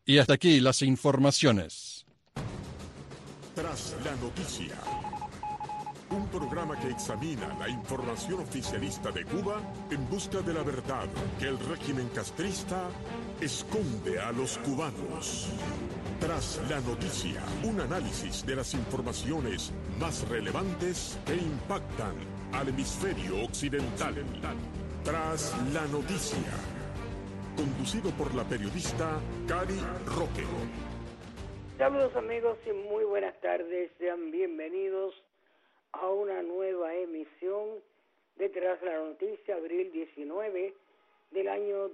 Y hasta aquí las informaciones. Tras la noticia, un programa que examina la información oficialista de Cuba en busca de la verdad que el régimen castrista esconde a los cubanos. Tras la noticia, un análisis de las informaciones más relevantes que impactan al hemisferio occidental. Tras la noticia, conducido por la periodista Cari Roque. Saludos amigos y muy buenas tardes, sean bienvenidos a una nueva emisión de Tras la Noticia, abril 19 del año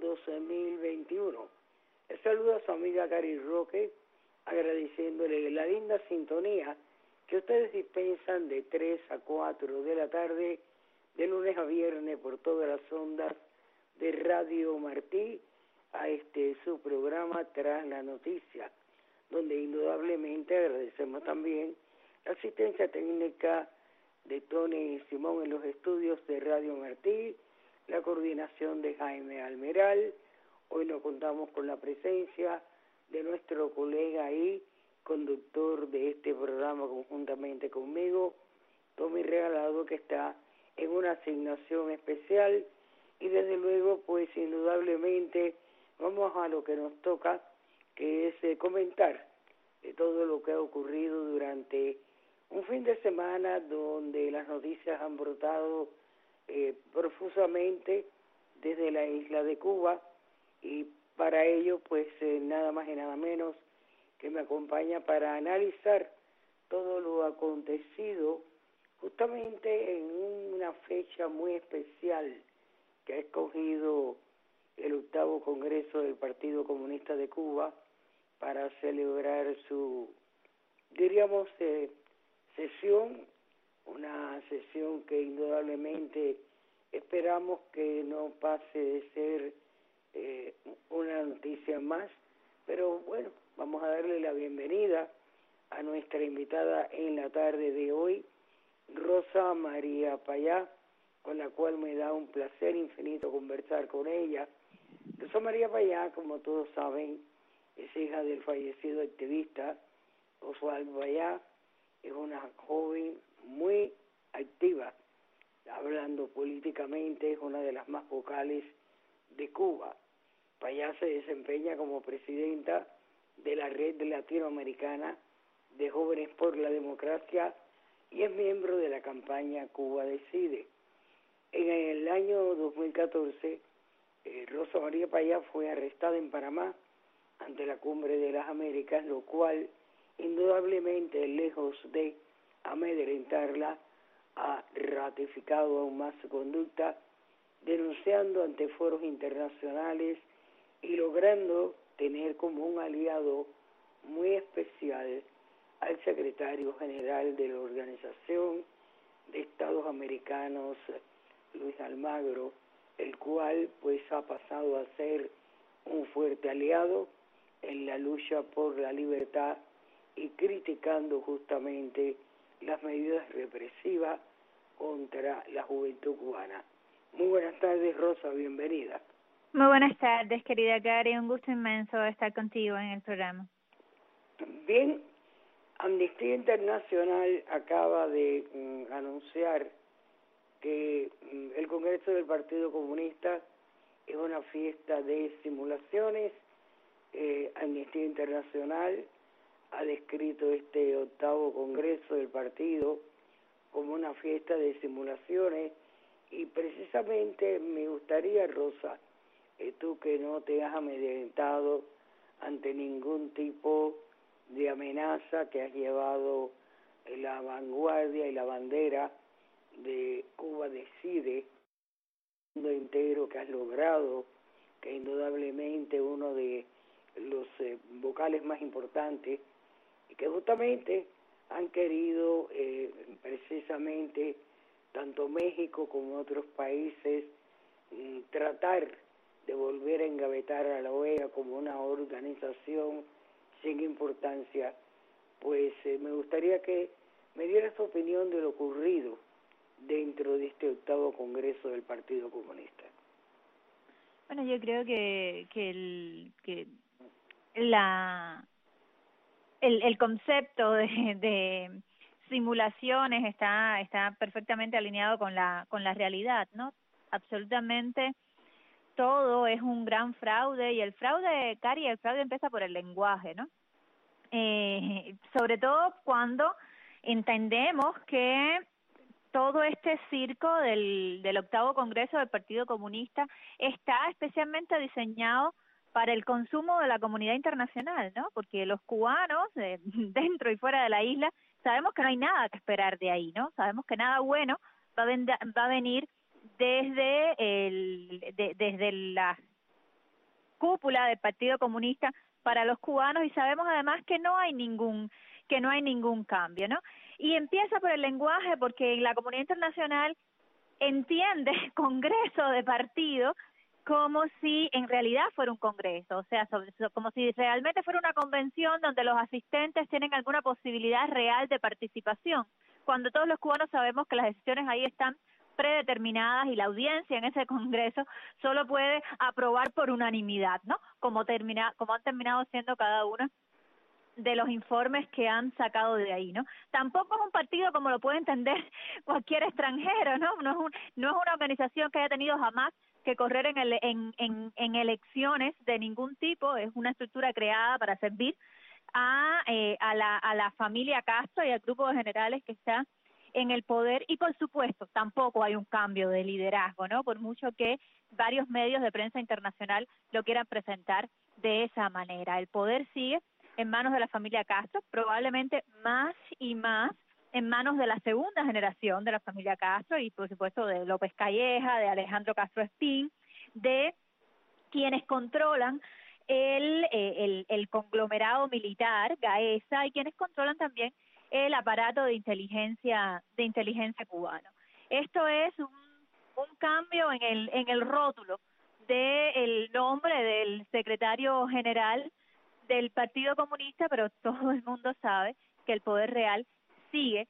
2021. Les saluda a su amiga Cari Roque, agradeciéndole la linda sintonía que ustedes dispensan de 3 a 4 de la tarde, de lunes a viernes, por todas las ondas de Radio Martí, a su programa Tras la Noticia, donde indudablemente agradecemos también la asistencia técnica de Tony Simón en los estudios de Radio Martí, la coordinación de Jaime Almeral. Hoy nos contamos con la presencia de nuestro colega y conductor de este programa conjuntamente conmigo, Tommy Regalado, que está en una asignación especial, y desde luego, pues indudablemente, vamos a lo que nos toca, que es comentar de todo lo que ha ocurrido durante un fin de semana donde las noticias han brotado profusamente desde la isla de Cuba, y para ello pues nada más y nada menos que me acompaña para analizar todo lo acontecido justamente en una fecha muy especial que ha escogido el 8º Congreso del Partido Comunista de Cuba para celebrar su, diríamos, sesión, una sesión que indudablemente esperamos que no pase de ser una noticia más, pero bueno, vamos a darle la bienvenida a nuestra invitada en la tarde de hoy, Rosa María Payá, con la cual me da un placer infinito conversar con ella. Rosa María Payá, como todos saben, es hija del fallecido activista Osvaldo Payá. Es una joven muy activa, hablando políticamente, es una de las más vocales de Cuba. Payá se desempeña como presidenta de la Red Latinoamericana de Jóvenes por la Democracia y es miembro de la campaña Cuba Decide. En el año 2014, Rosa María Payá fue arrestada en Panamá ante la Cumbre de las Américas, lo cual indudablemente, lejos de amedrentarla, ha ratificado aún más su conducta, denunciando ante foros internacionales y logrando tener como un aliado muy especial al secretario general de la Organización de Estados Americanos, Luis Almagro, el cual pues ha pasado a ser un fuerte aliado en la lucha por la libertad y criticando justamente las medidas represivas contra la juventud cubana. Muy buenas tardes, Rosa, bienvenida. Muy buenas tardes, querida Cari, un gusto inmenso estar contigo en el programa. Bien, Amnistía Internacional acaba de anunciar que el Congreso del Partido Comunista es una fiesta de simulaciones. Amnistía Internacional ha descrito este 8º Congreso del partido como una fiesta de simulaciones, y precisamente me gustaría, Rosa, tú que no te has amedrentado ante ningún tipo de amenaza, que has llevado la vanguardia y la bandera de Cuba Decide, el mundo entero, que has logrado, que indudablemente uno de los vocales más importantes, y que justamente han querido precisamente tanto México como otros países tratar de volver a engavetar a la OEA como una organización sin importancia. Pues me gustaría que me dieras tu opinión de lo ocurrido dentro de este 8º Congreso del Partido Comunista. Bueno, yo creo que el concepto de simulaciones está perfectamente alineado con la realidad, ¿no? Absolutamente todo es un gran fraude, y el fraude, Cari, el fraude empieza por el lenguaje, ¿no? Sobre todo cuando entendemos que todo este circo del octavo Congreso del Partido Comunista está especialmente diseñado para el consumo de la comunidad internacional, ¿no? Porque los cubanos, dentro y fuera de la isla, sabemos que no hay nada que esperar de ahí, ¿no? Sabemos que nada bueno va a venir desde la cúpula del Partido Comunista para los cubanos, y sabemos además que no hay ningún cambio, ¿no? Y empieza por el lenguaje, porque la comunidad internacional entiende congreso de partido como si en realidad fuera un congreso, o sea, como si realmente fuera una convención donde los asistentes tienen alguna posibilidad real de participación, cuando todos los cubanos sabemos que las decisiones ahí están predeterminadas y la audiencia en ese congreso solo puede aprobar por unanimidad, ¿no? Como han terminado siendo cada uno de los informes que han sacado de ahí, ¿no? Tampoco es un partido como lo puede entender cualquier extranjero, ¿no? No es una organización que haya tenido jamás que correr en elecciones de ningún tipo. Es una estructura creada para servir a la familia Castro y al grupo de generales que está en el poder, y por supuesto tampoco hay un cambio de liderazgo, ¿no? Por mucho que varios medios de prensa internacional lo quieran presentar de esa manera. El poder sigue en manos de la familia Castro, probablemente más y más en manos de la segunda generación de la familia Castro, y por supuesto de López Calleja, de Alejandro Castro Espín, de quienes controlan el conglomerado militar, Gaesa, y quienes controlan también el aparato de inteligencia cubano. Esto es un cambio en el rótulo del nombre del secretario general del Partido Comunista, pero todo el mundo sabe que el poder real sigue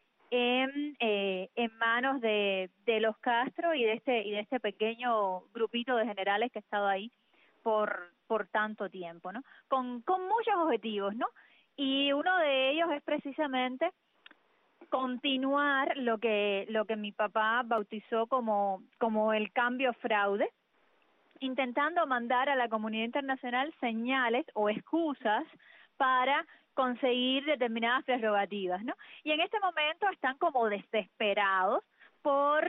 en manos de los Castro y de este pequeño grupito de generales que ha estado ahí por tanto tiempo, ¿no? Con muchos objetivos, ¿no? Y uno de ellos es precisamente continuar lo que mi papá bautizó como el cambio fraude, intentando mandar a la comunidad internacional señales o excusas para conseguir determinadas prerrogativas, ¿no? Y en este momento están como desesperados por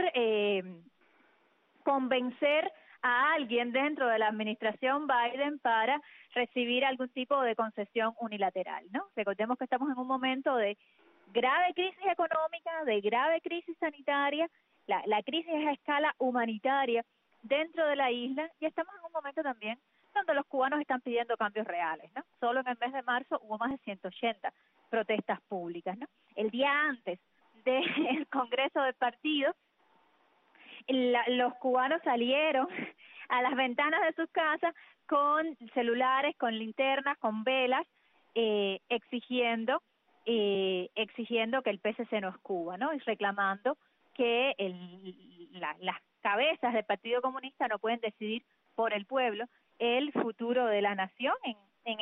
convencer a alguien dentro de la administración Biden para recibir algún tipo de concesión unilateral, ¿no? Recordemos que estamos en un momento de grave crisis económica, de grave crisis sanitaria, la crisis es a escala humanitaria dentro de la isla, y estamos en un momento también donde los cubanos están pidiendo cambios reales, ¿no? Solo en el mes de marzo hubo más de 180 protestas públicas, ¿no? El día antes del Congreso del Partido, los cubanos salieron a las ventanas de sus casas con celulares, con linternas, con velas, exigiendo que el PSC no es Cuba, ¿no? Y reclamando que las cabezas del Partido Comunista no pueden decidir por el pueblo el futuro de la nación en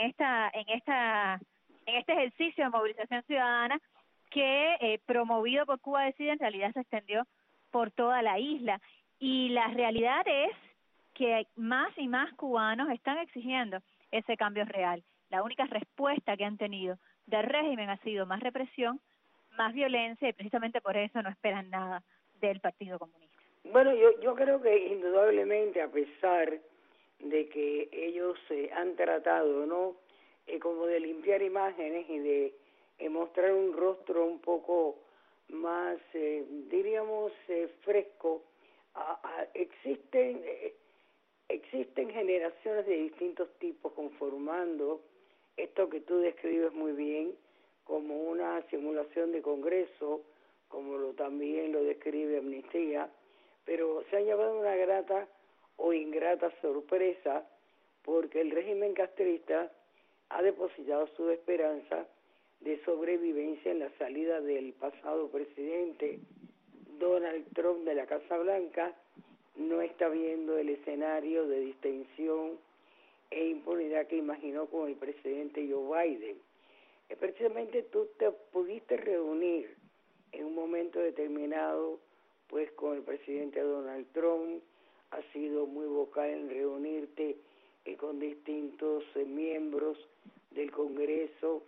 este ejercicio de movilización ciudadana que promovido por Cuba Decide en realidad se extendió por toda la isla. Y la realidad es que más y más cubanos están exigiendo ese cambio real. La única respuesta que han tenido del régimen ha sido más represión, más violencia, y precisamente por eso no esperan nada del Partido Comunista. Bueno, yo creo que indudablemente, a pesar de que ellos han tratado, ¿no?, como de limpiar imágenes y de mostrar un rostro un poco más, diríamos, fresco, existen generaciones de distintos tipos conformando esto que tú describes muy bien como una simulación de Congreso, como también lo describe Amnistía, pero se han llevado una grata o ingrata sorpresa porque el régimen castrista ha depositado su esperanza de sobrevivencia en la salida del pasado presidente Donald Trump de la Casa Blanca. No está viendo el escenario de distensión e impunidad que imaginó con el presidente Joe Biden. Precisamente tú te pudiste reunir en un momento determinado pues con el presidente Donald Trump, has sido muy vocal en reunirte con distintos miembros del Congreso.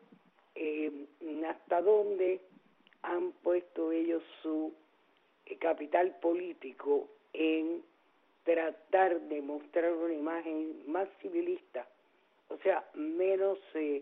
¿Hasta dónde han puesto ellos su capital político en tratar de mostrar una imagen más civilista, o sea, menos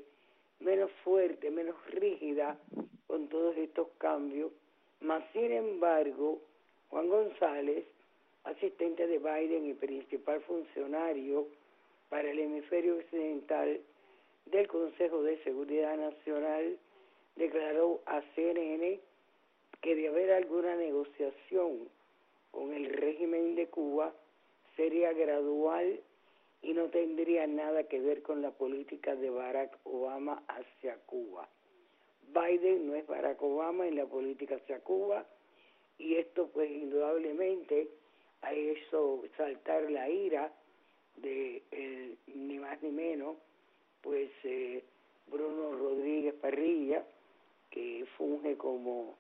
fuerte, menos rígida con todos estos cambios? Mas, sin embargo, Juan González, asistente de Biden y principal funcionario para el hemisferio occidental del Consejo de Seguridad Nacional, declaró a CNN que de haber alguna negociación con el régimen de Cuba sería gradual y no tendría nada que ver con la política de Barack Obama hacia Cuba. Biden no es Barack Obama en la política hacia Cuba, y esto pues indudablemente ha hecho saltar la ira de ni más ni menos pues Bruno Rodríguez Parrilla, que funge como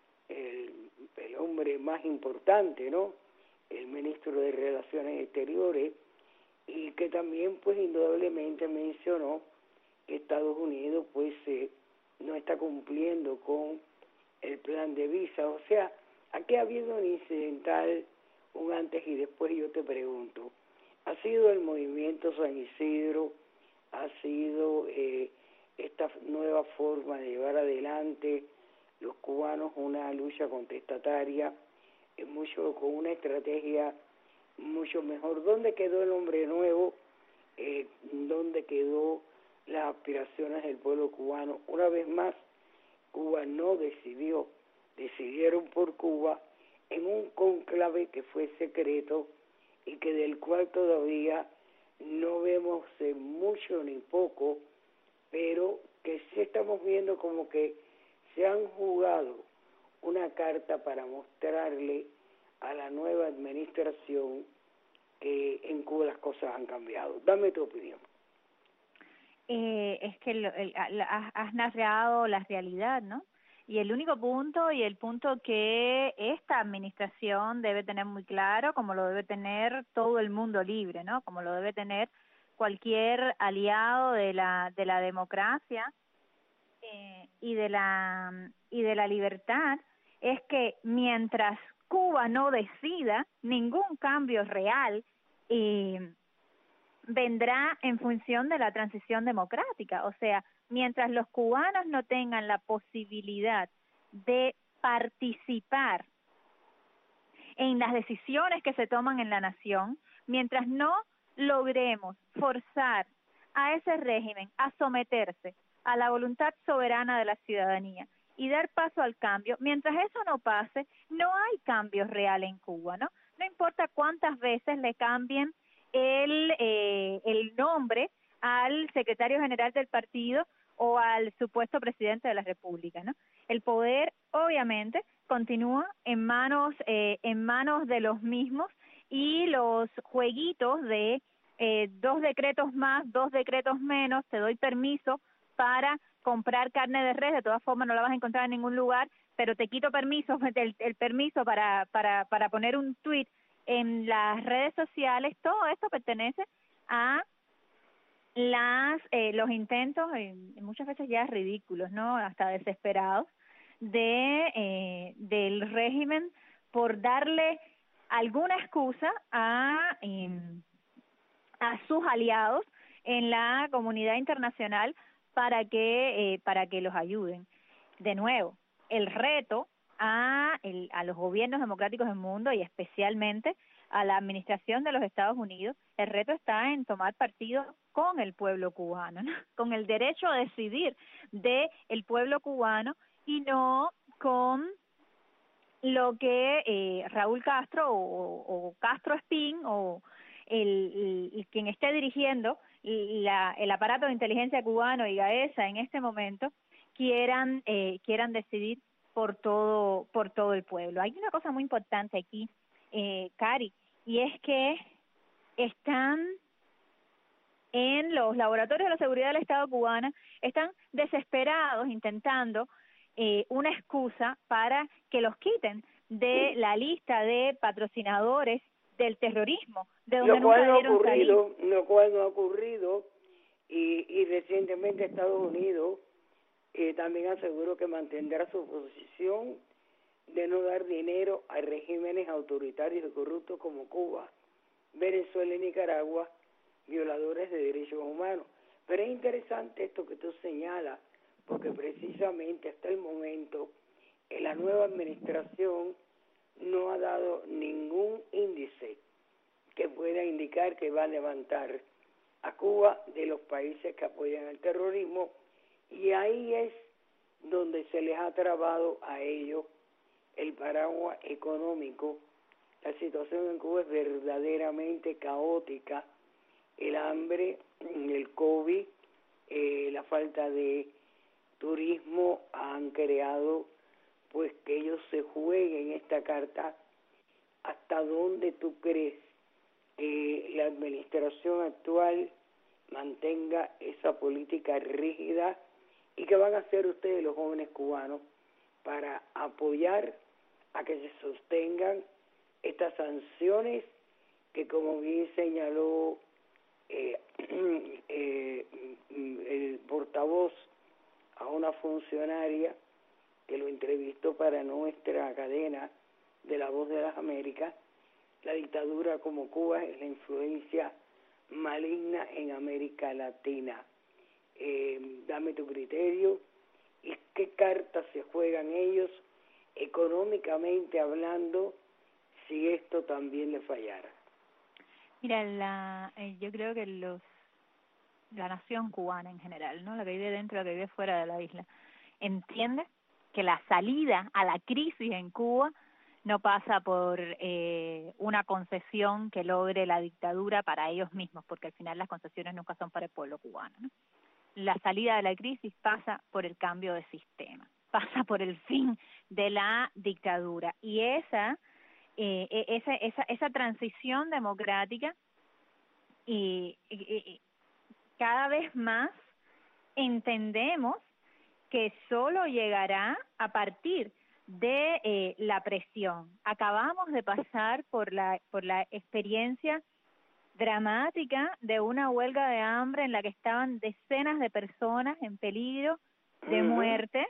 el hombre más importante, ¿no?, el ministro de Relaciones Exteriores, y que también pues indudablemente mencionó que Estados Unidos pues no está cumpliendo con el plan de visa. O sea, aquí ha habido un incidental, un antes y después. Yo te pregunto, ¿ha sido el movimiento San Isidro, ha sido esta nueva forma de llevar adelante los cubanos una lucha contestataria, con una estrategia mucho mejor? ¿Dónde quedó el hombre nuevo? ¿Dónde quedó las aspiraciones del pueblo cubano? Una vez más, Cuba no decidió, decidieron por Cuba en un cónclave que fue secreto y que del cual todavía no vemos mucho ni poco, pero que sí estamos viendo como que se han jugado una carta para mostrarle a la nueva administración que en Cuba las cosas han cambiado. Dame tu opinión. Es que has narrado la realidad, ¿no? Y el único punto, y el punto que esta administración debe tener muy claro, como lo debe tener todo el mundo libre, ¿no?, como lo debe tener cualquier aliado de la democracia y de la libertad, es que mientras Cuba no decida, ningún cambio real vendrá en función de la transición democrática. O sea, mientras los cubanos no tengan la posibilidad de participar en las decisiones que se toman en la nación, mientras no logremos forzar a ese régimen a someterse a la voluntad soberana de la ciudadanía y dar paso al cambio, mientras eso no pase, no hay cambio real en Cuba, ¿no? No importa cuántas veces le cambien el nombre al secretario general del partido o al supuesto presidente de la República, ¿no? El poder, obviamente, continúa en manos de los mismos, y los jueguitos de 2 decretos más, 2 decretos menos, te doy permiso para comprar carne de res, de todas formas no la vas a encontrar en ningún lugar, pero te quito permiso, el permiso para poner un tuit en las redes sociales. Todo esto pertenece a los intentos, muchas veces ya ridículos, ¿no?, hasta desesperados, del régimen por darle alguna excusa a sus aliados en la comunidad internacional para que los ayuden. De nuevo, el reto a los gobiernos democráticos del mundo, y especialmente a la administración de los Estados Unidos, el reto está en tomar partido con el pueblo cubano, ¿no?, con el derecho a decidir del pueblo cubano, y no con lo que Raúl Castro o Castro Espín o quien esté dirigiendo el aparato de inteligencia cubano y Gaesa en este momento quieran decidir por todo el pueblo. Hay una cosa muy importante aquí, Cari, y es que están en los laboratorios de la seguridad del Estado cubana están desesperados intentando una excusa para que los quiten de la lista de patrocinadores del terrorismo, de donde lo cual nunca no ha debieron salir. ocurrido y recientemente Estados Unidos también aseguró que mantendrá su posición de no dar dinero a regímenes autoritarios y corruptos como Cuba, Venezuela y Nicaragua, violadores de derechos humanos. Pero es interesante esto que tú señalas, porque precisamente hasta el momento la nueva administración no ha dado ningún índice que pueda indicar que va a levantar a Cuba de los países que apoyan el terrorismo, y ahí es donde se les ha trabado a ellos el paraguas económico. La situación en Cuba es verdaderamente caótica. El hambre, el COVID, la falta de turismo han creado pues que ellos se jueguen esta carta. ¿Hasta dónde tú crees que la administración actual mantenga esa política rígida? ¿Y qué van a hacer ustedes, los jóvenes cubanos, para apoyar a que se sostengan estas sanciones que, como bien señaló el portavoz a una funcionaria que lo entrevistó para nuestra cadena de La Voz de las Américas, la dictadura como Cuba es la influencia maligna en América Latina? Dame tu criterio y qué cartas se juegan ellos económicamente hablando si esto también le fallara. Mira, yo creo que la nación cubana en general, ¿no? La que vive dentro, la que vive fuera de la isla, entiende que la salida a la crisis en Cuba no pasa por una concesión que logre la dictadura para ellos mismos, porque al final las concesiones nunca son para el pueblo cubano, ¿no? La salida de la crisis pasa por el cambio de sistema, pasa por el fin de la dictadura, y esa transición democrática y cada vez más entendemos que solo llegará a partir de la presión. Acabamos de pasar por la experiencia dramática de una huelga de hambre en la que estaban decenas de personas en peligro de muerte,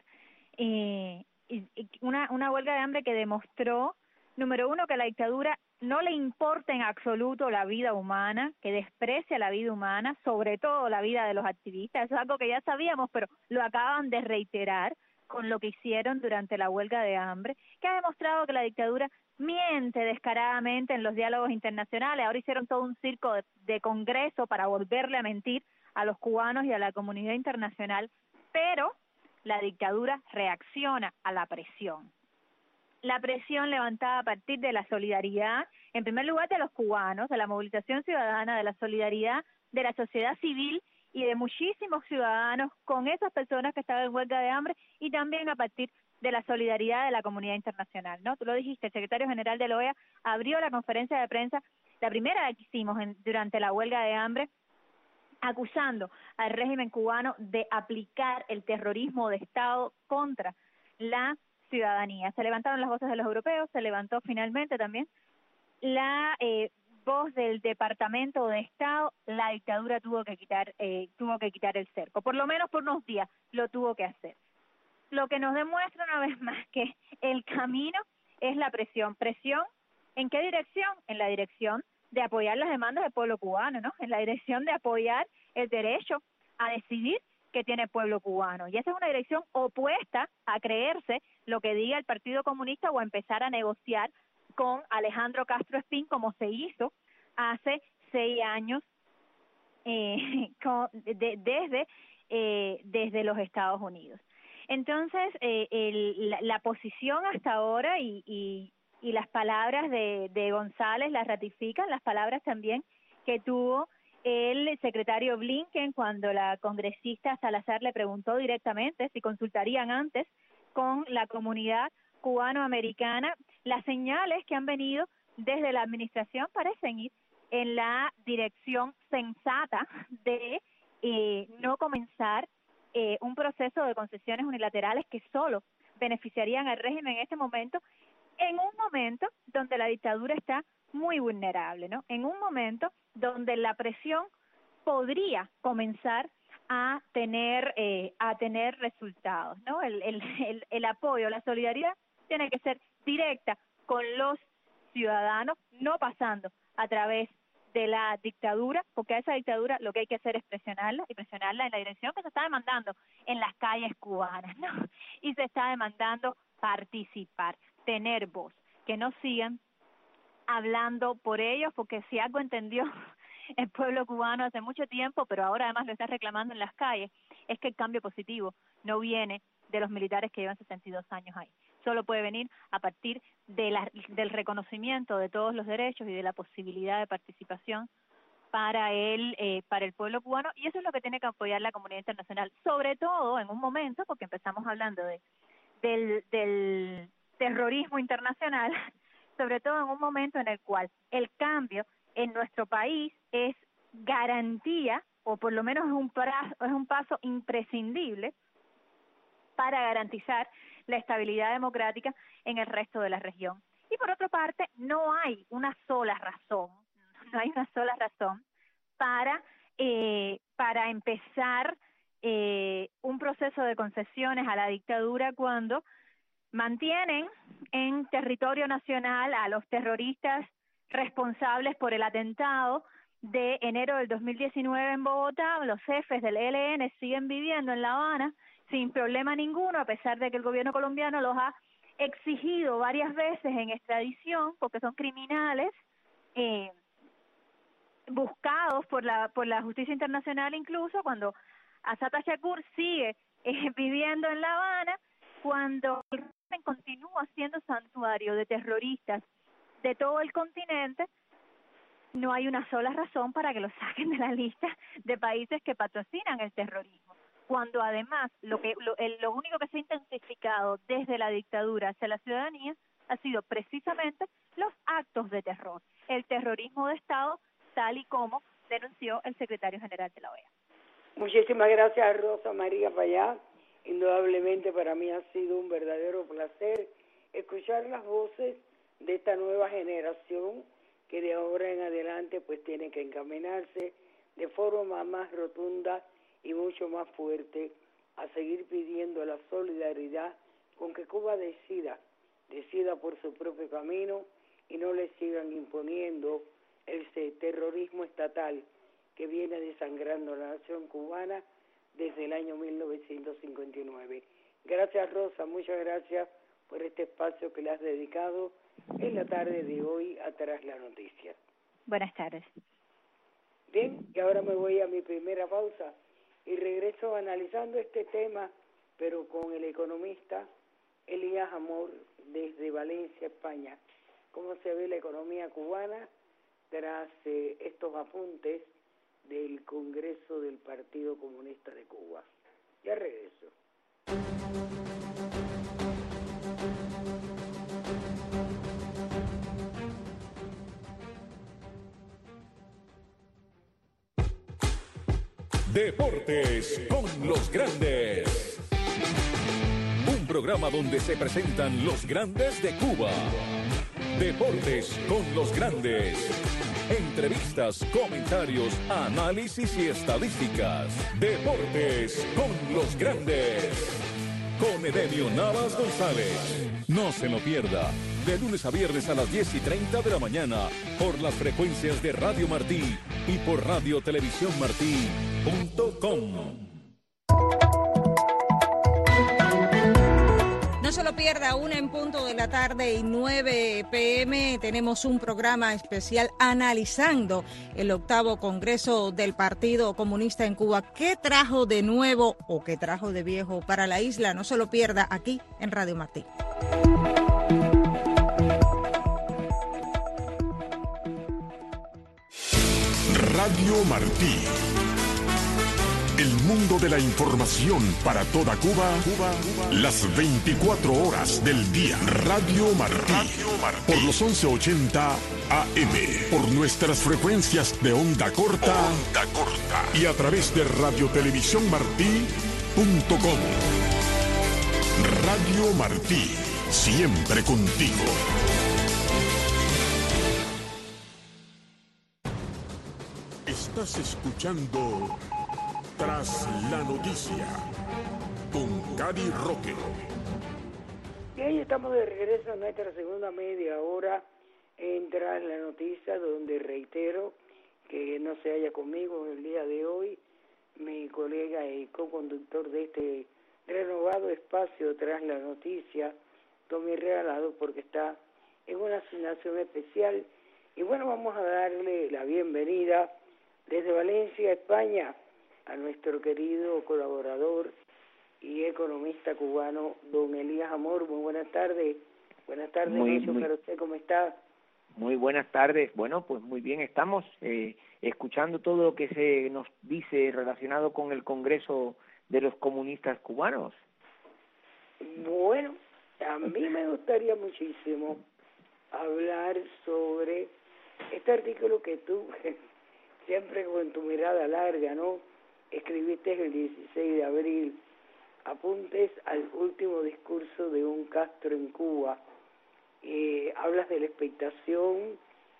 una huelga de hambre que demostró, número uno, que a la dictadura no le importa en absoluto la vida humana, que desprecia la vida humana, sobre todo la vida de los activistas. Eso es algo que ya sabíamos, pero lo acaban de reiterar con lo que hicieron durante la huelga de hambre, que ha demostrado que la dictadura miente descaradamente en los diálogos internacionales. Ahora hicieron todo un circo de congreso para volverle a mentir a los cubanos y a la comunidad internacional, pero la dictadura reacciona a la presión. La presión levantada a partir de la solidaridad, en primer lugar de los cubanos, de la movilización ciudadana, de la solidaridad de la sociedad civil y de muchísimos ciudadanos con esas personas que estaban en huelga de hambre, y también a partir de la solidaridad de la comunidad internacional, ¿no? Tú lo dijiste, el secretario general de la OEA abrió la conferencia de prensa, la primera que hicimos durante la huelga de hambre, acusando al régimen cubano de aplicar el terrorismo de Estado contra la ciudadanía. Se levantaron las voces de los europeos, se levantó finalmente también la voz del Departamento de Estado. La dictadura tuvo que quitar el cerco, por lo menos por unos días lo tuvo que hacer. Lo que nos demuestra una vez más que el camino es la presión. ¿Presión en qué dirección? En la dirección de apoyar las demandas del pueblo cubano, ¿no? En la dirección de apoyar el derecho a decidir que tiene el pueblo cubano. Y esa es una dirección opuesta a creerse lo que diga el Partido Comunista o a empezar a negociar con Alejandro Castro Espín, como se hizo hace 6 años desde los Estados Unidos. Entonces, la posición hasta ahora y las palabras de González las ratifican, las palabras también que tuvo el secretario Blinken cuando la congresista Salazar le preguntó directamente si consultarían antes con la comunidad cubanoamericana. Las señales que han venido desde la administración parecen ir en la dirección sensata de no comenzar un proceso de concesiones unilaterales que solo beneficiarían al régimen en este momento, en un momento donde la dictadura está muy vulnerable, ¿no? En un momento donde la presión podría comenzar a tener resultados, ¿no? El apoyo, la solidaridad tiene que ser directa con los ciudadanos, no pasando a través de la dictadura, porque a esa dictadura lo que hay que hacer es presionarla, y presionarla en la dirección que se está demandando en las calles cubanas, ¿no? Y se está demandando participar, tener voz, que no sigan hablando por ellos, porque si algo entendió el pueblo cubano hace mucho tiempo, pero ahora además lo está reclamando en las calles, es que el cambio positivo no viene de los militares que llevan 62 años ahí. Solo puede venir a partir del reconocimiento de todos los derechos y de la posibilidad de participación para el pueblo cubano, y eso es lo que tiene que apoyar la comunidad internacional, sobre todo en un momento, porque empezamos hablando del terrorismo internacional, sobre todo en un momento en el cual el cambio en nuestro país es garantía, o por lo menos es un paso imprescindible para garantizar la estabilidad democrática en el resto de la región. Y por otra parte, no hay una sola razón para empezar un proceso de concesiones a la dictadura cuando mantienen en territorio nacional a los terroristas responsables por el atentado de enero del 2019 en Bogotá. Los jefes del ELN siguen viviendo en La Habana sin problema ninguno, a pesar de que el gobierno colombiano los ha exigido varias veces en extradición, porque son criminales buscados por la justicia internacional, incluso cuando Assata Shakur sigue viviendo en La Habana, cuando el régimen continúa siendo santuario de terroristas de todo el continente. No hay una sola razón para que lo saquen de la lista de países que patrocinan el terrorismo, cuando además lo único que se ha intensificado desde la dictadura hacia la ciudadanía ha sido precisamente los actos de terror, el terrorismo de Estado, tal y como denunció el secretario general de la OEA. Muchísimas gracias, Rosa María Payá. Indudablemente para mí ha sido un verdadero placer escuchar las voces de esta nueva generación que de ahora en adelante pues tiene que encaminarse de forma más rotunda y mucho más fuerte a seguir pidiendo la solidaridad con que Cuba decida por su propio camino y no le sigan imponiendo ese terrorismo estatal que viene desangrando a la nación cubana desde el año 1959. Gracias, Rosa, muchas gracias por este espacio que le has dedicado en la tarde de hoy a Tras la Noticia. Buenas tardes. Bien, y ahora me voy a mi primera pausa y regreso analizando este tema, pero con el economista Elías Amor desde Valencia, España. ¿Cómo se ve la economía cubana tras estos apuntes del Congreso del Partido Comunista de Cuba? Ya regreso. Deportes con los grandes. Un programa donde se presentan los grandes de Cuba. Deportes con los grandes. Entrevistas, comentarios, análisis y estadísticas. Deportes con los grandes. Con Edemio Navas González. No se lo pierda. De lunes a viernes a las 10:30 de la mañana. Por las frecuencias de Radio Martí y por radiotelevisiónmartí.com. No se lo pierda, 1:00 p.m. Tenemos un programa especial analizando el 8º Congreso del Partido Comunista en Cuba. ¿Qué trajo de nuevo o qué trajo de viejo para la isla? No se lo pierda aquí en Radio Martí. Radio Martí, El mundo de la información para toda Cuba, las 24 horas del día. Radio Martí, por los 1180 AM, por nuestras frecuencias de onda corta, y a través de radiotelevisiónmartí.com. Radio Martí, siempre contigo. Estás escuchando Tras la Noticia con Cari Roque. Y ahí estamos de regreso a nuestra segunda media hora en Tras la Noticia, donde reitero que no se halla conmigo el día de hoy mi colega y co-conductor de este renovado espacio Tras la Noticia, Tommy Regalado, porque está en una asignación especial. Y bueno, vamos a darle la bienvenida desde Valencia, España, a nuestro querido colaborador y economista cubano, don Elías Amor. Muy buenas tardes. Buenas tardes, Nacho, para usted, ¿cómo está? Muy buenas tardes. Bueno, pues muy bien, estamos escuchando todo lo que se nos dice relacionado con el Congreso de los Comunistas Cubanos. Bueno, a mí me gustaría muchísimo hablar sobre este artículo que tú, siempre con tu mirada larga, ¿no?, escribiste el 16 de abril, apuntes al último discurso de un Castro en Cuba. Hablas de la expectación,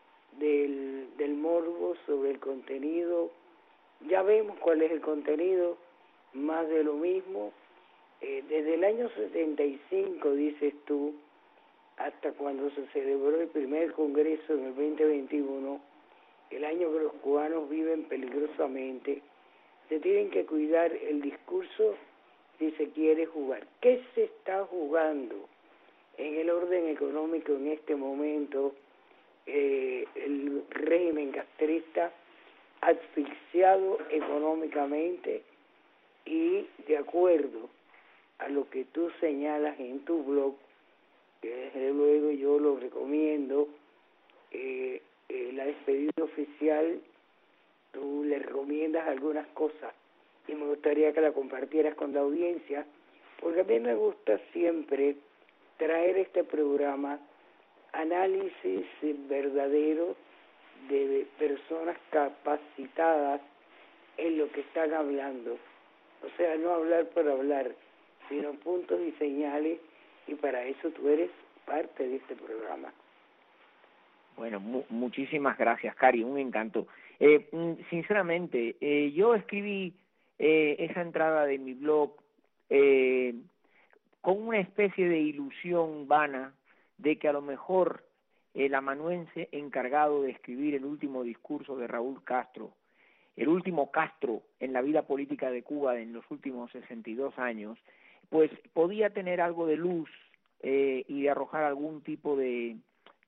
del morbo sobre el contenido. Ya vemos cuál es el contenido, más de lo mismo. Desde el año 75, dices tú, hasta cuando se celebró el primer congreso en el 2021, el año que los cubanos viven peligrosamente, se tienen que cuidar el discurso si se quiere jugar. ¿Qué se está jugando en el orden económico en este momento? El régimen castrista asfixiado económicamente, y de acuerdo a lo que tú señalas en tu blog, que desde luego yo lo recomiendo, la despedida oficial, tú le recomiendas algunas cosas y me gustaría que la compartieras con la audiencia, porque a mí me gusta siempre traer este programa análisis verdadero de personas capacitadas en lo que están hablando. O sea, no hablar por hablar, sino puntos y señales, y para eso tú eres parte de este programa. Bueno, muchísimas gracias, Cari, un encanto. Sinceramente, yo escribí esa entrada de mi blog con una especie de ilusión vana de que a lo mejor el amanuense encargado de escribir el último discurso de Raúl Castro, el último Castro en la vida política de Cuba en los últimos 62 años, pues podía tener algo de luz y de arrojar algún tipo de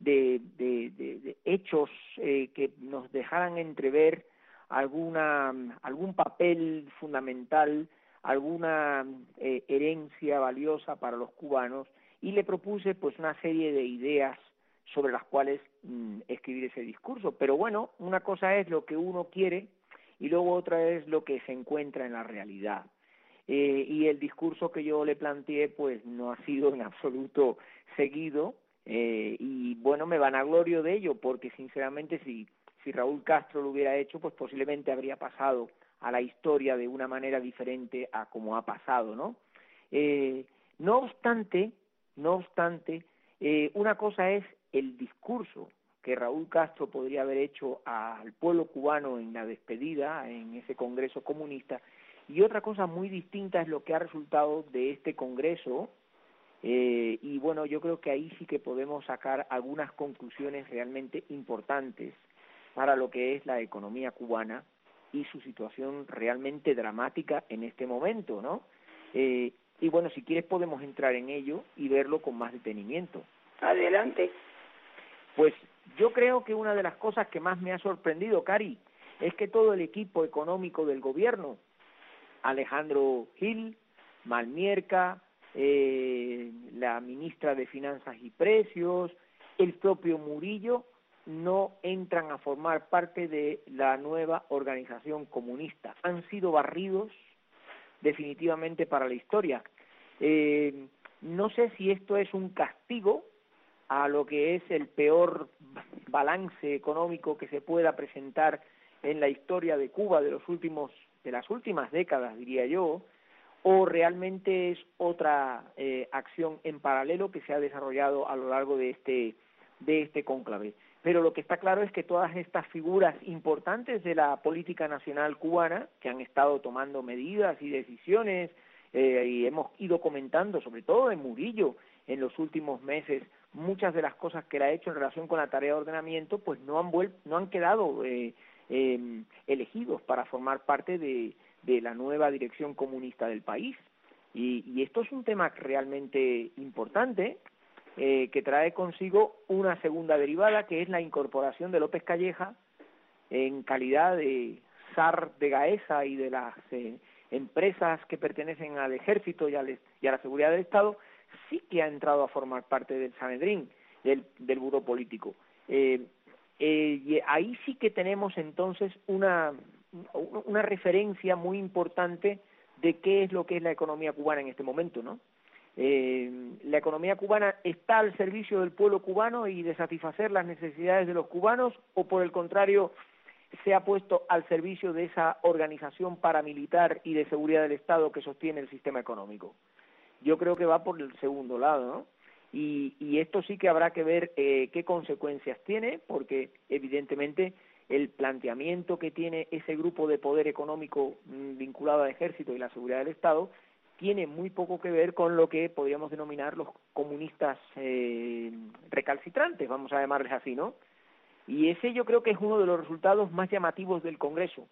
hechos que nos dejaran entrever algún papel fundamental, alguna herencia valiosa para los cubanos, y le propuse pues una serie de ideas sobre las cuales escribir ese discurso. Pero bueno, una cosa es lo que uno quiere y luego otra es lo que se encuentra en la realidad. Y el discurso que yo le planteé pues no ha sido en absoluto seguido, y bueno, me vanaglorio de ello, porque sinceramente si Raúl Castro lo hubiera hecho, pues posiblemente habría pasado a la historia de una manera diferente a como ha pasado, ¿no? No obstante, una cosa es el discurso que Raúl Castro podría haber hecho al pueblo cubano en la despedida, en ese Congreso comunista, y otra cosa muy distinta es lo que ha resultado de este Congreso. Y bueno, yo creo que ahí sí que podemos sacar algunas conclusiones realmente importantes para lo que es la economía cubana y su situación realmente dramática en este momento, ¿no? Y bueno, si quieres podemos entrar en ello y verlo con más detenimiento. Adelante. Pues yo creo que una de las cosas que más me ha sorprendido, Cari, es que todo el equipo económico del gobierno, Alejandro Gil, Malmierca, la ministra de Finanzas y Precios, el propio Murillo, no entran a formar parte de la nueva organización comunista. Han sido barridos definitivamente para la historia. No sé si esto es un castigo a lo que es el peor balance económico que se pueda presentar en la historia de Cuba de las últimas décadas, diría yo, o realmente es otra acción en paralelo que se ha desarrollado a lo largo de este cónclave. Pero lo que está claro es que todas estas figuras importantes de la política nacional cubana, que han estado tomando medidas y decisiones, y hemos ido comentando, sobre todo de Murillo, en los últimos meses, muchas de las cosas que él ha hecho en relación con la tarea de ordenamiento, pues no han quedado elegidos para formar parte de la nueva dirección comunista del país. Y esto es un tema realmente importante, que trae consigo una segunda derivada, que es la incorporación de López Calleja en calidad de zar de Gaesa y de las empresas que pertenecen al ejército y a la seguridad del Estado, sí que ha entrado a formar parte del Sanedrín, del buró político. Y ahí sí que tenemos entonces una referencia muy importante de qué es lo que es la economía cubana en este momento, ¿no? La economía cubana está al servicio del pueblo cubano y de satisfacer las necesidades de los cubanos, o por el contrario se ha puesto al servicio de esa organización paramilitar y de seguridad del Estado que sostiene el sistema económico. Yo creo que va por el segundo lado, ¿no? Y esto sí que habrá que ver qué consecuencias tiene, porque evidentemente el planteamiento que tiene ese grupo de poder económico vinculado al ejército y la seguridad del Estado tiene muy poco que ver con lo que podríamos denominar los comunistas recalcitrantes, vamos a llamarles así, ¿no? Y ese yo creo que es uno de los resultados más llamativos del Congreso,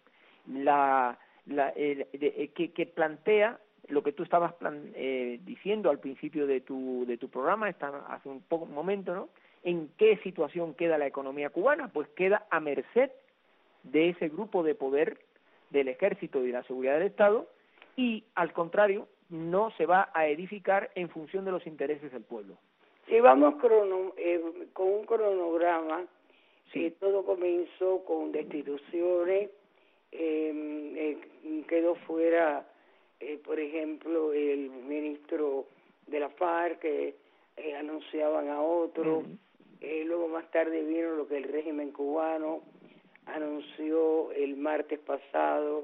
que plantea lo que tú estabas diciendo al principio de tu programa, hace un momento, ¿no? ¿En qué situación queda la economía cubana? Pues queda a merced de ese grupo de poder del ejército y de la seguridad del Estado, y al contrario no se va a edificar en función de los intereses del pueblo. Si vamos con un cronograma, sí. Todo comenzó con destituciones, quedó fuera, por ejemplo, el ministro de la FARC, anunciaban a otro, luego más tarde vino lo que el régimen cubano anunció el martes pasado,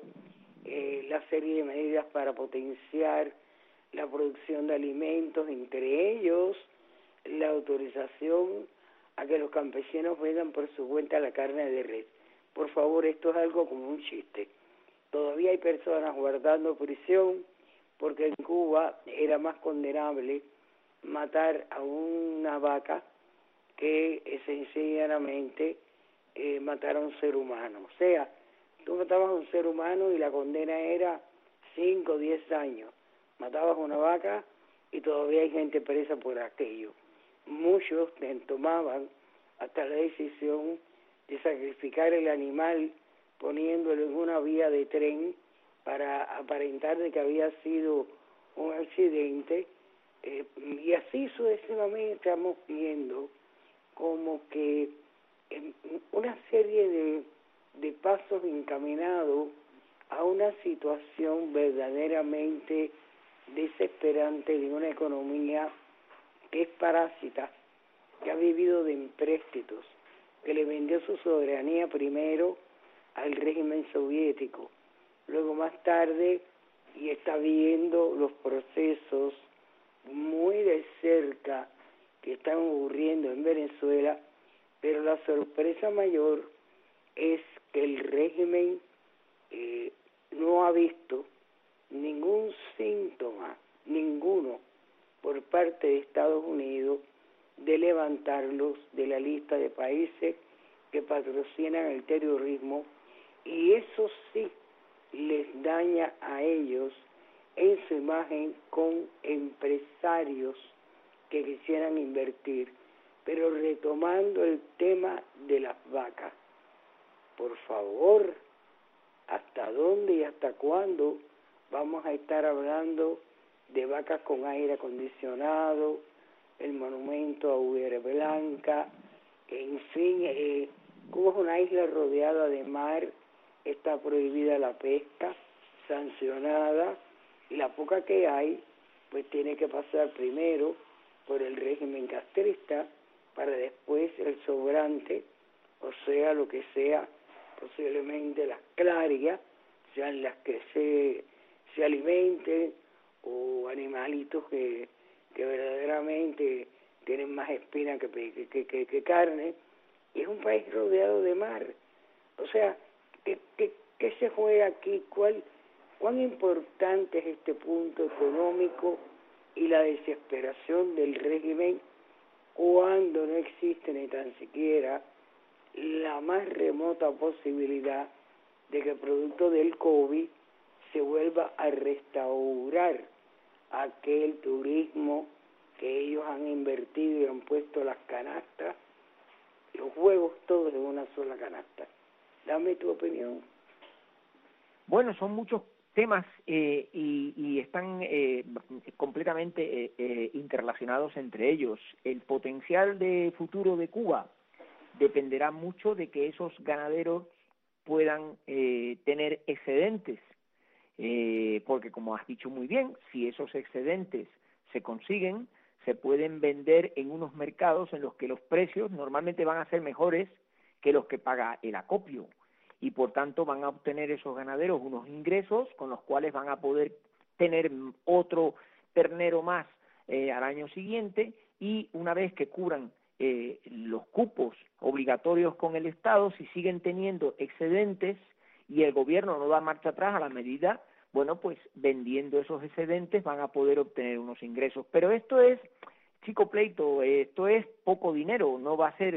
la serie de medidas para potenciar la producción de alimentos, entre ellos la autorización a que los campesinos vendan por su cuenta la carne de res. Por favor, esto es algo como un chiste. Todavía hay personas guardando prisión porque en Cuba era más condenable matar a una vaca que sencillamente matar a un ser humano. O sea, tú matabas a un ser humano y la condena era 5 o 10 años. Matabas a una vaca y todavía hay gente presa por aquello. Muchos tomaban hasta la decisión de sacrificar el animal poniéndolo en una vía de tren para aparentar de que había sido un accidente, y así sucesivamente estamos viendo como que una serie de pasos encaminados a una situación verdaderamente desesperante de una economía que es parásita, que ha vivido de empréstitos, que le vendió su soberanía primero al régimen soviético, luego más tarde, y está viendo los procesos muy de cerca que están ocurriendo en Venezuela, pero la sorpresa mayor es que el régimen no ha visto ningún síntoma, ninguno, por parte de Estados Unidos de levantarlos de la lista de países que patrocinan el terrorismo, y eso sí les daña a ellos en su imagen con empresarios que quisieran invertir. Pero retomando el tema de las vacas, por favor, ¿hasta dónde y hasta cuándo vamos a estar hablando de vacas con aire acondicionado, el monumento a Uguera Blanca, En fin, Cuba es una isla rodeada de mar, está prohibida la pesca, sancionada, y la poca que hay, pues tiene que pasar primero por el régimen castrista para después el sobrante, o sea, lo que sea, posiblemente las clarias, sean las que se alimenten, o animalitos que verdaderamente tienen más espina que carne, y es un país rodeado de mar. O sea, ¿qué se juega aquí? ¿Cuán importante es este punto económico y la desesperación del régimen cuando no existe ni tan siquiera la más remota posibilidad de que producto del COVID se vuelva a restaurar aquel turismo que ellos han invertido y han puesto las canastas, los huevos todos en una sola canasta? Dame tu opinión. Bueno, son muchos temas y están completamente interrelacionados entre ellos. El potencial de futuro de Cuba dependerá mucho de que esos ganaderos puedan tener excedentes, porque como has dicho muy bien, si esos excedentes se consiguen, se pueden vender en unos mercados en los que los precios normalmente van a ser mejores que los que paga el acopio, y por tanto van a obtener esos ganaderos unos ingresos con los cuales van a poder tener otro ternero más al año siguiente, y una vez que cubran los cupos obligatorios con el Estado, si siguen teniendo excedentes y el gobierno no da marcha atrás a la medida, bueno, pues vendiendo esos excedentes van a poder obtener unos ingresos. Pero esto es, chico pleito, esto es poco dinero, no va a ser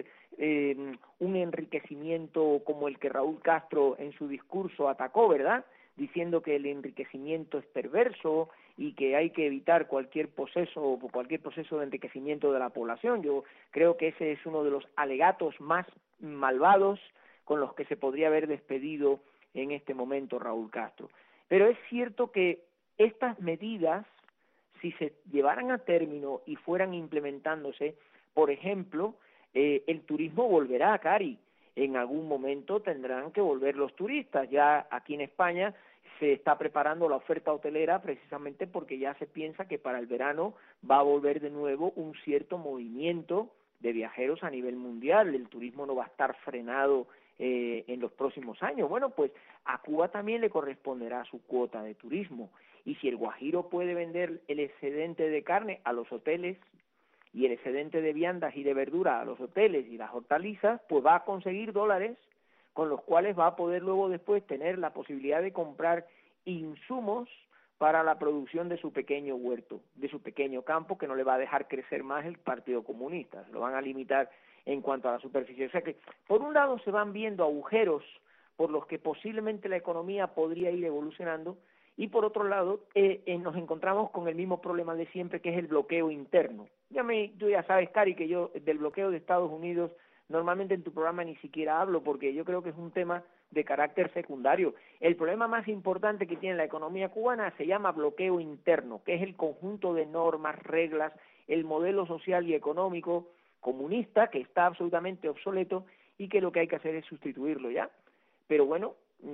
un enriquecimiento como el que Raúl Castro en su discurso atacó, ¿verdad?, diciendo que el enriquecimiento es perverso y que hay que evitar cualquier proceso de enriquecimiento de la población. Yo creo que ese es uno de los alegatos más malvados con los que se podría haber despedido en este momento Raúl Castro. Pero es cierto que estas medidas, si se llevaran a término y fueran implementándose, por ejemplo, el turismo volverá a Cari. En algún momento tendrán que volver los turistas. Ya aquí en España se está preparando la oferta hotelera precisamente porque ya se piensa que para el verano va a volver de nuevo un cierto movimiento de viajeros a nivel mundial. El turismo no va a estar frenado en los próximos años. Bueno, pues a Cuba también le corresponderá su cuota de turismo. Y si el Guajiro puede vender el excedente de carne a los hoteles y el excedente de viandas y de verdura a los hoteles y las hortalizas, pues va a conseguir dólares con los cuales va a poder luego después tener la posibilidad de comprar insumos para la producción de su pequeño huerto, de su pequeño campo, que no le va a dejar crecer más el Partido Comunista, se lo van a limitar en cuanto a la superficie. O sea que, por un lado, se van viendo agujeros por los que posiblemente la economía podría ir evolucionando, y por otro lado, nos encontramos con el mismo problema de siempre, que es el bloqueo interno. Tú ya sabes, Cari, que yo del bloqueo de Estados Unidos normalmente en tu programa ni siquiera hablo, porque yo creo que es un tema de carácter secundario. El problema más importante que tiene la economía cubana se llama bloqueo interno, que es el conjunto de normas, reglas, el modelo social y económico comunista, que está absolutamente obsoleto y que lo que hay que hacer es sustituirlo ya. Pero bueno,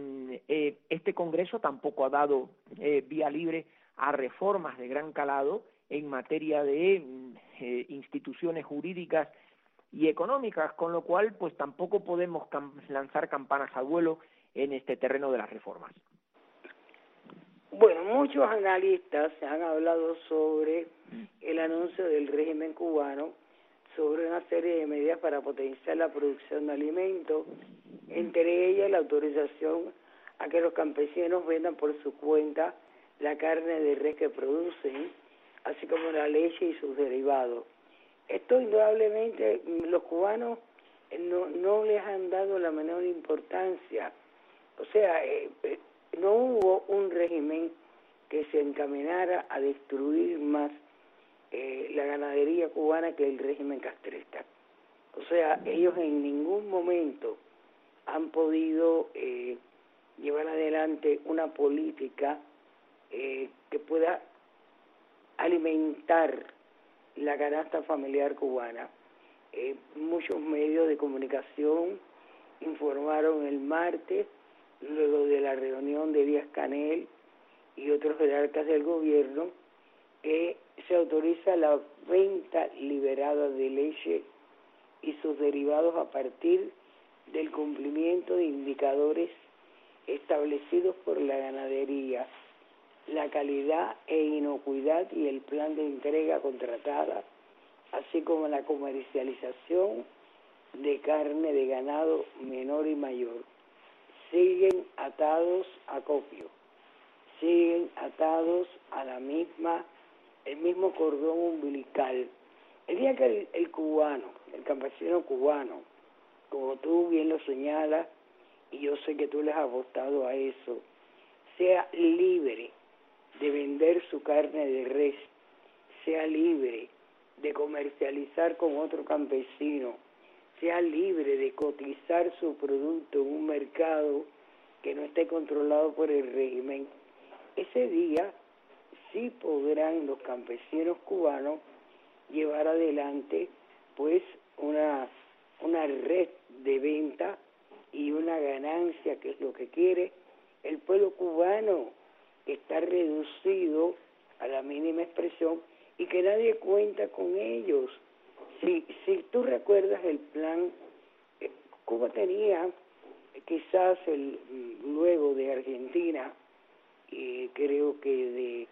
este Congreso tampoco ha dado vía libre a reformas de gran calado en materia de instituciones jurídicas y económicas, con lo cual pues tampoco podemos lanzar campanas al vuelo en este terreno de las reformas. Bueno, muchos analistas han hablado sobre el anuncio del régimen cubano sobre una serie de medidas para potenciar la producción de alimentos, entre ellas la autorización a que los campesinos vendan por su cuenta la carne de res que producen, así como la leche y sus derivados. Esto indudablemente los cubanos no les han dado la menor importancia. O sea, no hubo un régimen que se encaminara a destruir más la ganadería cubana que el régimen castrista. O sea, ellos en ningún momento han podido llevar adelante una política que pueda alimentar la canasta familiar cubana. Muchos medios de comunicación informaron el martes, luego de la reunión de Díaz-Canel y otros jerarcas del gobierno, que se autoriza la venta liberada de leche y sus derivados a partir del cumplimiento de indicadores establecidos por la ganadería, la calidad e inocuidad y el plan de entrega contratada, así como la comercialización de carne de ganado menor y mayor. Siguen atados a copio, siguen atados a el mismo cordón umbilical. El día que el cubano, el campesino cubano, como tú bien lo señalas, y yo sé que tú les has apostado a eso, sea libre de vender su carne de res, sea libre de comercializar con otro campesino, sea libre de cotizar su producto en un mercado que no esté controlado por el régimen, ese día sí podrán los campesinos cubanos llevar adelante pues una red de venta y una ganancia, que es lo que quiere el pueblo cubano, que está reducido a la mínima expresión y que nadie cuenta con ellos. Si tú recuerdas el plan, Cuba tenía quizás luego de Argentina, creo que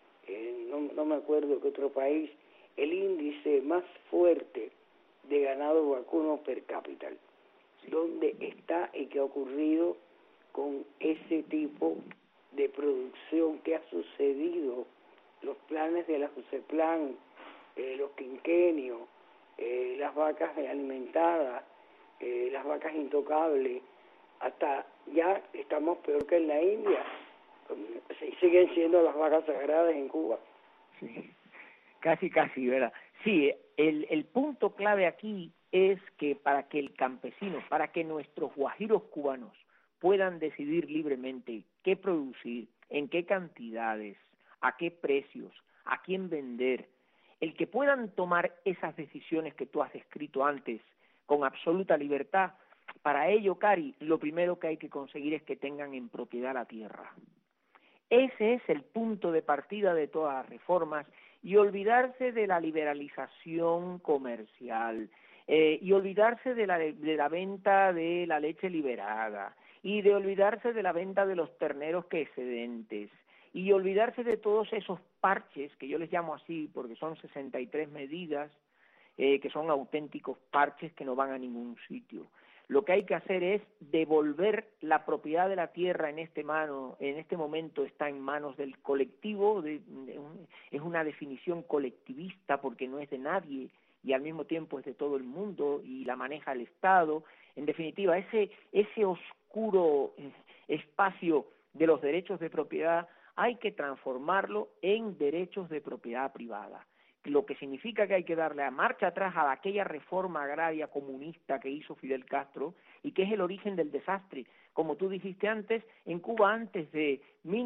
no me acuerdo qué otro país, el índice más fuerte de ganado vacuno per cápita. ¿Dónde está y qué ha ocurrido con ese tipo de producción? ¿Qué ha sucedido? Los planes de la Juseplan, los quinquenios, las vacas alimentadas, las vacas intocables, hasta ya estamos peor que en la India. Siguen siendo las vacas sagradas en Cuba. Sí, casi, ¿verdad? Sí, el punto clave aquí es que para que el campesino, para que nuestros guajiros cubanos puedan decidir libremente qué producir, en qué cantidades, a qué precios, a quién vender, el que puedan tomar esas decisiones que tú has descrito antes con absoluta libertad, para ello, Cari, lo primero que hay que conseguir es que tengan en propiedad la tierra. Ese es el punto de partida de todas las reformas, y olvidarse de la liberalización comercial, y olvidarse de la venta de la leche liberada, y de olvidarse de la venta de los terneros que excedentes, y olvidarse de todos esos parches, que yo les llamo así porque son 63 medidas, que son auténticos parches que no van a ningún sitio. Lo que hay que hacer es devolver la propiedad de la tierra en este momento está en manos del colectivo, es una definición colectivista porque no es de nadie y al mismo tiempo es de todo el mundo y la maneja el Estado. En definitiva, ese oscuro espacio de los derechos de propiedad hay que transformarlo en derechos de propiedad privada, lo que significa que hay que darle a marcha atrás a aquella reforma agraria comunista que hizo Fidel Castro y que es el origen del desastre. Como tú dijiste antes, en Cuba antes de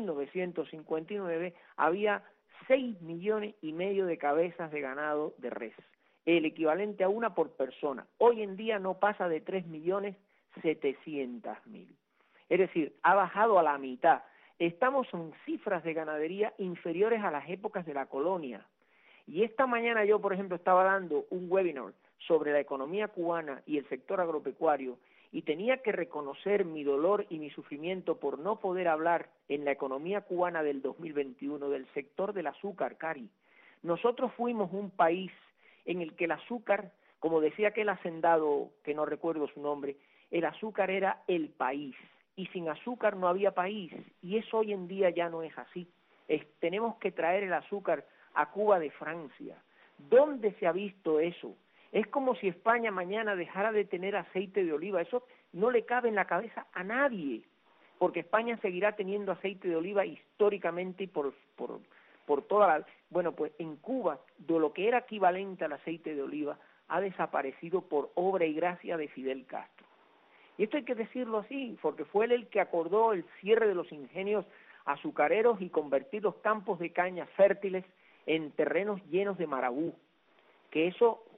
1959 había 6,5 millones de cabezas de ganado de res, el equivalente a una por persona. Hoy en día no pasa de 3,7 millones. Es decir, ha bajado a la mitad. Estamos en cifras de ganadería inferiores a las épocas de la colonia. Y esta mañana yo, por ejemplo, estaba dando un webinar sobre la economía cubana y el sector agropecuario y tenía que reconocer mi dolor y mi sufrimiento por no poder hablar en la economía cubana del 2021 del sector del azúcar, Cari. Nosotros fuimos un país en el que el azúcar, como decía aquel hacendado, que no recuerdo su nombre, el azúcar era el país y sin azúcar no había país, y eso hoy en día ya no es así. Tenemos que traer el azúcar a Cuba de Francia. ¿Dónde se ha visto eso? Es como si España mañana dejara de tener aceite de oliva. Eso no le cabe en la cabeza a nadie, porque España seguirá teniendo aceite de oliva históricamente y por toda la... Bueno, pues en Cuba, de lo que era equivalente al aceite de oliva, ha desaparecido por obra y gracia de Fidel Castro. Y esto hay que decirlo así, porque fue él el que acordó el cierre de los ingenios azucareros y convertir los campos de caña fértiles en terrenos llenos de marabú, que eso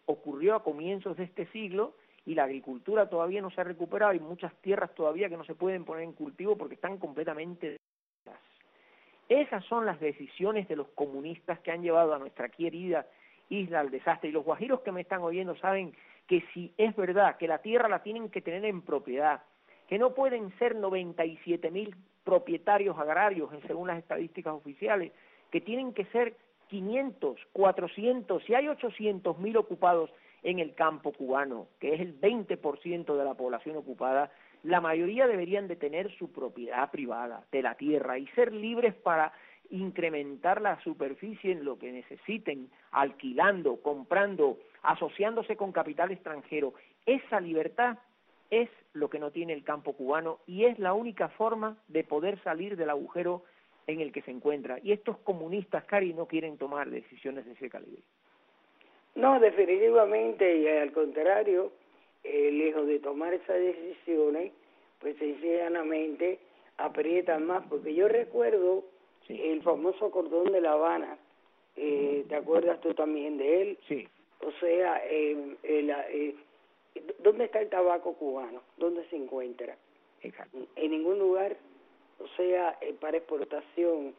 ocurrió a comienzos de este siglo y la agricultura todavía no se ha recuperado, hay muchas tierras todavía que no se pueden poner en cultivo porque están completamente destruidas. Esas son las decisiones de los comunistas que han llevado a nuestra querida isla al desastre, y los guajiros que me están oyendo saben que si es verdad que la tierra la tienen que tener en propiedad, que no pueden ser 97.000 propietarios agrarios según las estadísticas oficiales, que tienen que ser 500, 400, si hay 800.000 ocupados en el campo cubano, que es el 20% de la población ocupada, la mayoría deberían de tener su propiedad privada de la tierra y ser libres para incrementar la superficie en lo que necesiten, alquilando, comprando, asociándose con capital extranjero. Esa libertad es lo que no tiene el campo cubano y es la única forma de poder salir del agujero en el que se encuentra. Y estos comunistas, Cari, no quieren tomar decisiones de ese calibre. No, definitivamente, y al contrario, lejos de tomar esas decisiones, pues sencillamente aprietan más, porque yo recuerdo el famoso cordón de La Habana, ¿te acuerdas tú también de él? Sí. O sea, ¿dónde está el tabaco cubano? ¿Dónde se encuentra? Exacto. En ningún lugar. O sea, para exportación,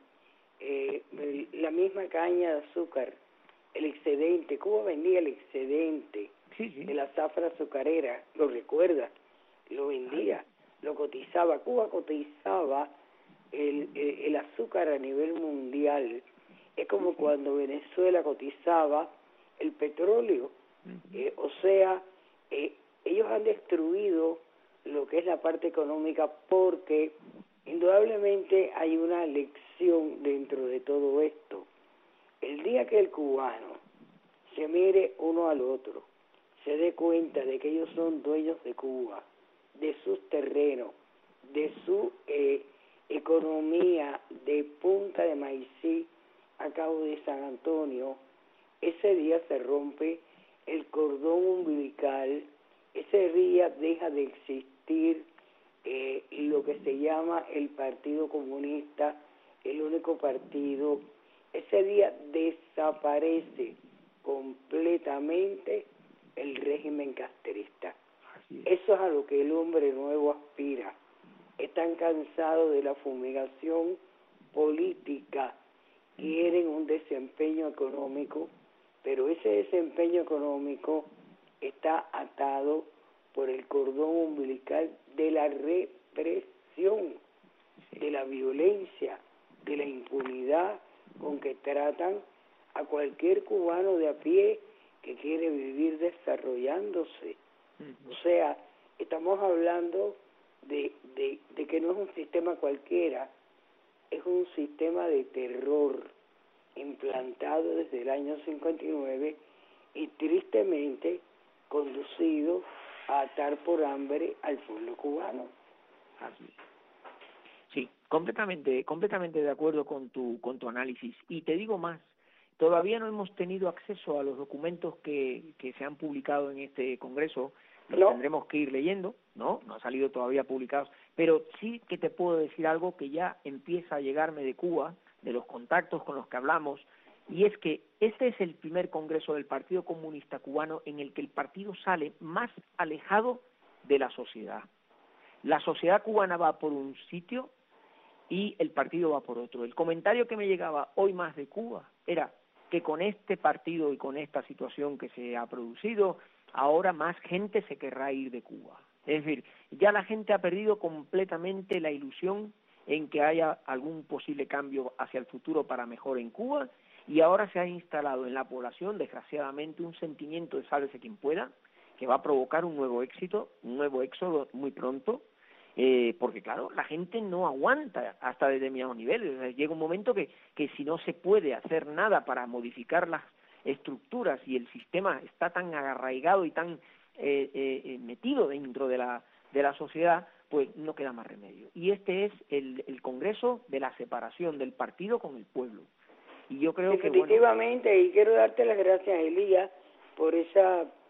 la misma caña de azúcar, el excedente, Cuba vendía el excedente de la zafra azucarera, lo recuerda, lo vendía, lo cotizaba, Cuba cotizaba el azúcar a nivel mundial. Es como cuando Venezuela cotizaba el petróleo. O sea, ellos han destruido lo que es la parte económica, porque indudablemente hay una lección dentro de todo esto. El día que el cubano se mire uno al otro, se dé cuenta de que ellos son dueños de Cuba, de sus terrenos, de su economía de Punta de Maicí a Cabo de San Antonio, ese día se rompe el cordón umbilical, ese día deja de existir lo que se llama el Partido Comunista, el único partido. Ese día desaparece completamente el régimen castrista. Eso es a lo que el hombre nuevo aspira. Están cansados de la fumigación política, quieren un desempeño económico, pero ese desempeño económico está atado por el cordón umbilical de la represión, de la violencia, de la impunidad con que tratan a cualquier cubano de a pie que quiere vivir desarrollándose. O sea, estamos hablando de que no es un sistema cualquiera, es un sistema de terror implantado desde el año 59 y tristemente conducido a atar por hambre al pueblo cubano. Así es. Sí, completamente de acuerdo con tu análisis. Y te digo más, todavía no hemos tenido acceso a los documentos que se han publicado en este Congreso. Los tendremos que ir leyendo, no ha salido todavía publicados, pero sí que te puedo decir algo que ya empieza a llegarme de Cuba, de los contactos con los que hablamos, y es que este es el primer Congreso del Partido Comunista Cubano en el que el partido sale más alejado de la sociedad. La sociedad cubana va por un sitio y el partido va por otro. El comentario que me llegaba hoy más de Cuba era que con este partido y con esta situación que se ha producido, ahora más gente se querrá ir de Cuba. Es decir, ya la gente ha perdido completamente la ilusión en que haya algún posible cambio hacia el futuro para mejor en Cuba, y ahora se ha instalado en la población, desgraciadamente, un sentimiento de sálvese quien pueda, que va a provocar un nuevo éxodo muy pronto, porque claro, la gente no aguanta hasta determinados niveles. O sea, llega un momento que si no se puede hacer nada para modificar las estructuras y el sistema está tan arraigado y tan metido dentro de la sociedad, pues no queda más remedio. Y este es el Congreso de la separación del partido con el pueblo. Y yo creo definitivamente, y quiero darte las gracias, Elías, por ese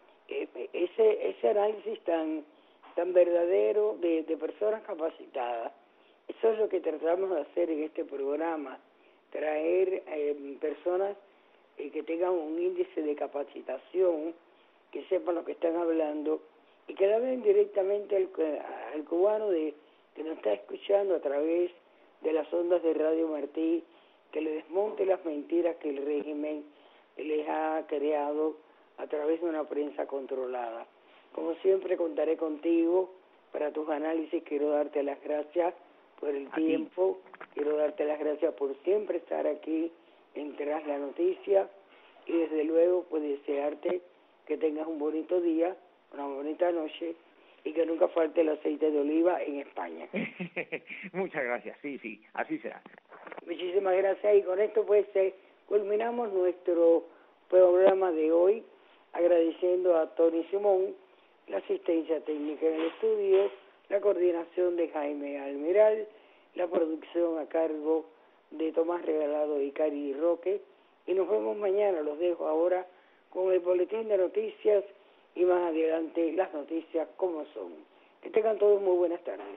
análisis tan verdadero de personas capacitadas. Eso es lo que tratamos de hacer en este programa, traer personas que tengan un índice de capacitación que sepan lo que están hablando y que le hablen directamente al cubano que nos está escuchando a través de las ondas de Radio Martí, que le desmonte las mentiras que el régimen les ha creado a través de una prensa controlada. Como siempre, contaré contigo para tus análisis. Quiero darte las gracias por el tiempo, quiero darte las gracias por siempre estar aquí en Tras la Noticia y desde luego pues desearte que tengas un bonito día, una bonita noche y que nunca falte el aceite de oliva en España. Muchas gracias, sí, así será. Muchísimas gracias y con esto pues culminamos nuestro programa de hoy, agradeciendo a Tony Simón la asistencia técnica en el estudio, la coordinación de Jaime Almiral, la producción a cargo de Tomás Regalado y Cari Roque, y nos vemos mañana. Los dejo ahora con el boletín de noticias y más adelante las noticias como son. Que tengan todos muy buenas tardes.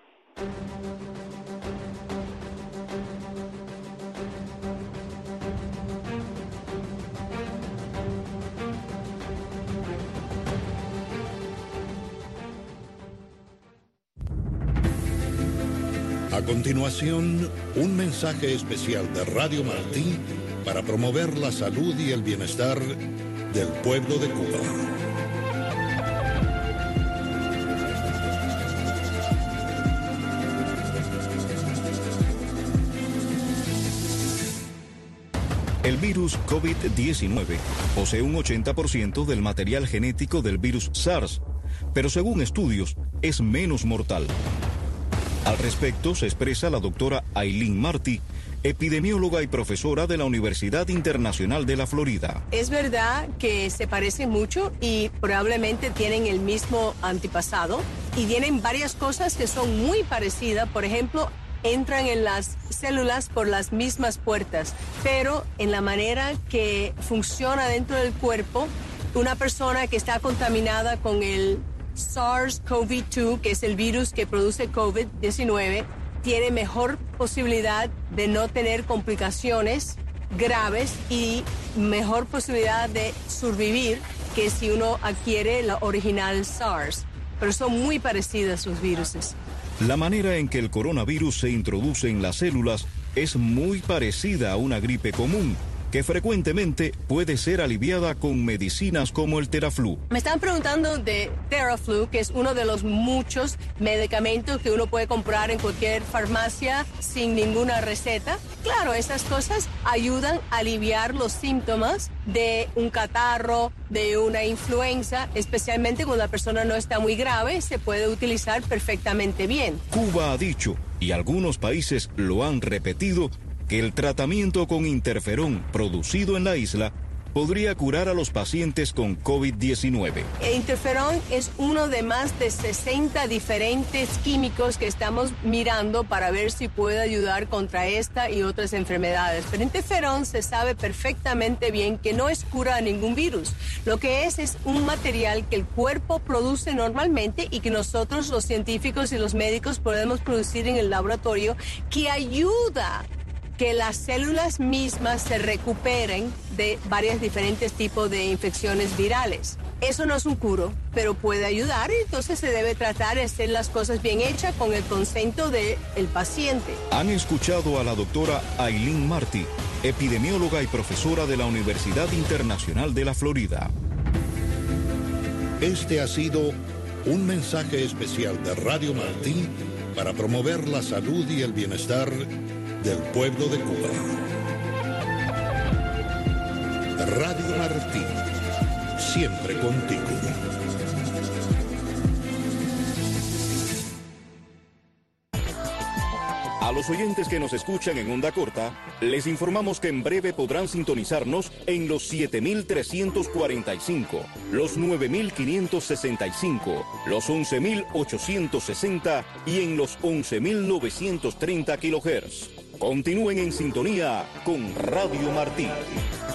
A continuación, un mensaje especial de Radio Martí para promover la salud y el bienestar del pueblo de Cuba. El virus COVID-19 posee un 80% del material genético del virus SARS, pero según estudios es menos mortal. Al respecto se expresa la doctora Aileen Martí, epidemióloga y profesora de la Universidad Internacional de la Florida. Es verdad que se parecen mucho y probablemente tienen el mismo antepasado y tienen varias cosas que son muy parecidas. Por ejemplo, entran en las células por las mismas puertas, pero en la manera que funciona dentro del cuerpo, una persona que está contaminada con el SARS-CoV-2, que es el virus que produce COVID-19, tiene mejor posibilidad de no tener complicaciones graves y mejor posibilidad de sobrevivir que si uno adquiere la original SARS. Pero son muy parecidas sus viruses. La manera en que el coronavirus se introduce en las células es muy parecida a una gripe común, que frecuentemente puede ser aliviada con medicinas como el Theraflu. Me están preguntando de Theraflu, que es uno de los muchos medicamentos que uno puede comprar en cualquier farmacia sin ninguna receta. Claro, esas cosas ayudan a aliviar los síntomas de un catarro, de una influenza, especialmente cuando la persona no está muy grave, se puede utilizar perfectamente bien. Cuba ha dicho, y algunos países lo han repetido, que el tratamiento con interferón producido en la isla podría curar a los pacientes con COVID-19. El interferón es uno de más de 60 diferentes químicos que estamos mirando para ver si puede ayudar contra esta y otras enfermedades. Pero interferón se sabe perfectamente bien que no es cura a ningún virus. Lo que es un material que el cuerpo produce normalmente y que nosotros, los científicos y los médicos, podemos producir en el laboratorio, que ayuda que las células mismas se recuperen de varios diferentes tipos de infecciones virales. Eso no es un curo, pero puede ayudar y entonces se debe tratar de hacer las cosas bien hechas con el consento del paciente. Han escuchado a la doctora Aileen Martí, epidemióloga y profesora de la Universidad Internacional de la Florida. Este ha sido un mensaje especial de Radio Martí para promover la salud y el bienestar del pueblo de Cuba. Radio Martí, siempre contigo. A los oyentes que nos escuchan en onda corta, les informamos que en breve podrán sintonizarnos en los 7.345, los 9.565, los 11.860 y en los 11.930 kHz. Continúen en sintonía con Radio Martí.